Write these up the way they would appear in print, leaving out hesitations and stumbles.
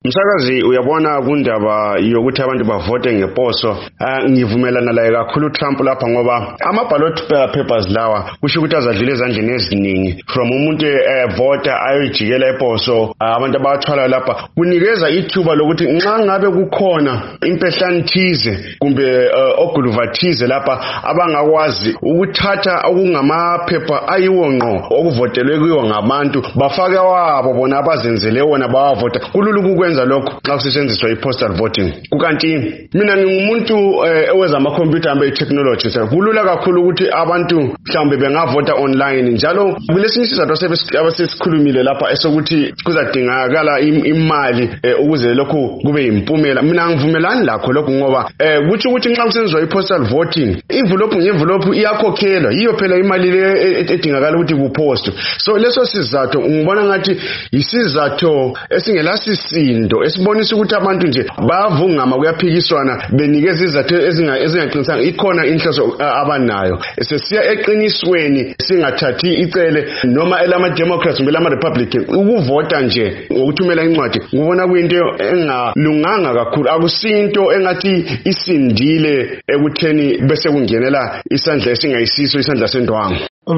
Msakazi, uyabona kundaba yokuthi abantu bavote ngeposo, ngivumelana laye kakhulu Trump lapha ngoba ama-ballot papers lawa kusho ukuthi azadlula ezandleni eziningi from umuntu vota ayojikela eposo. Abantu abathwala lapha kunikeza ithuba lokuthi nxa ngabe kukhona impehlane thize kumbe oguluva thize lapha abangakwazi ukuthatha okungamaphepha ayiwo ngqo okuvotelwe kuyo ngabantu bafake wabo bona abazenzele wona bawavota. Kulula ukwenza lokho xa kusetshenziswa i-postal voting. Kukanti mina ngingumuntu eweza amakhompyutha ambe i-technology. Kulula kakhulu ukuthi abantu mhlawumbe bengavota online, njalo kulesinye isizathu abasesikhulumile lapha esokuthi kuzadingakala imali ukuze lokhu kube yimpumela. Mina ngivumelani lakho lokho ngoba kuthi ukuthi nxa kusenziwa i-postal voting envelope nge-envelope iyakhokhelwa, yiyo phela imali le edingakala ukuthi kupost. So leso sizathu ngibona ngathi isizathu esingelasisindo esibonisa ukuthi abantu nje bayavungama kuyaphikiswana benikeza izathu ezingaqinisanga ikhona inhloso abanayo. Sesiya eqinisweni singathathi icele noma elama-Democrats kumbe elama-Republican ukuvota nje ngokuthumela incwadi. Ngibona kuyinto engalunganga kakhulu, akusinto engathi isindile ekutheni bese kungenela isandla esingayisiso, isandla sendwangu.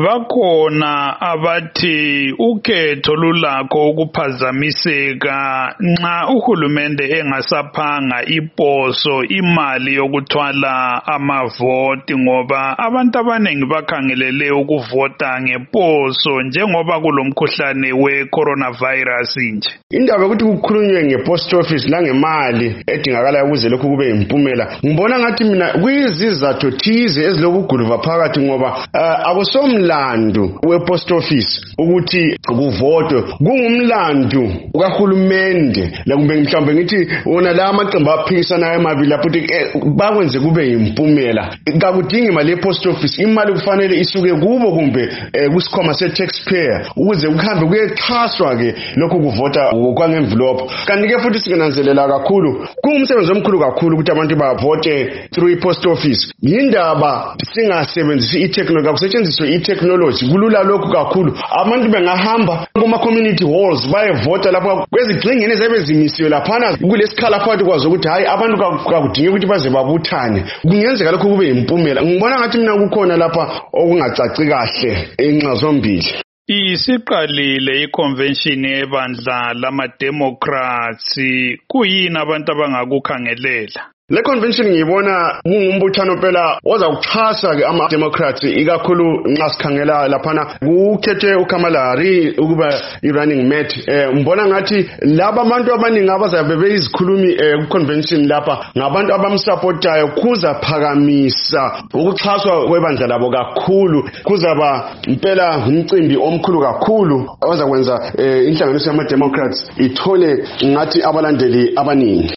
Bakhona abathi ukhetho lulakho ukuphazamiseka nxa uhulumende engasaphanga iposo imali yokuthwala amavoti, ngoba abantu abanengi bakhangelele ukuvota ngeposo njengoba kulomkhuhlane we-coronavirus nje. Indaba ukuthi kukhulunywe nge-post office langemali edingakala ukuze lokhu kube yimpumela, ngibona ngathi mina kuyizizathu thize ezilokuguluva phakathi ngoba akusomlandu we-post office ukuthi kuvotwe, kungumlandu kahulumende kumbe mhlawumbe ngithi wona la amaqembu aphikisanayo amabili ukuthi bakwenze kube yimpumela. Kakudingi imali ye-post office, imali kufanele isuke kubo kumbe kusikhwama se-taxpayer ukuze kuhambe kuyexhaswa ke lokhu kuvota kwange-envelope. Kanti-ke futhi singenanzelela kakhulu, kungumsebenzi omkhulu kakhulu ukuthi abantu bavote through i-post office. Yindaba singasebenzisi i-technology, kusetshenziswe i-technology, kulula lokhu kakhulu. Abantu bengahamba kuma-community halls bayevota lapha kwezigxingini ezebezimisiwe laphana kulesikhala phakathi kwazo ukuthi hayi abantu kakudingi ukuthi baze babuthane. Kungenzeka lokhu kube yimpumela. Ngibona ngathi mina kukhona lapha okungacaci kahle enxa zombili. Isiqalile iconvention yebandla lama-Democrats, kuyini abantu abangakukhangelela? Le convention ngiyibona kungumbuthano phela oza kuxhasa ke ama-Democrats, ikakhulu nxa sikhangela laphana kukhethwe uKamala Harris ukuba i-running mate. Ngibona ngathi laba abantu abaningi abazabe beyizikhulumi ku-convention lapha ngabantu abamsupportayo, kuzaphakamisa ukuxhaswa kwebandla labo kakhulu. Kuzaba impela umcimbi omkhulu kakhulu ozakwenza inhlanganiso yama-Democrats ithole ngathi abalandeli abaningi.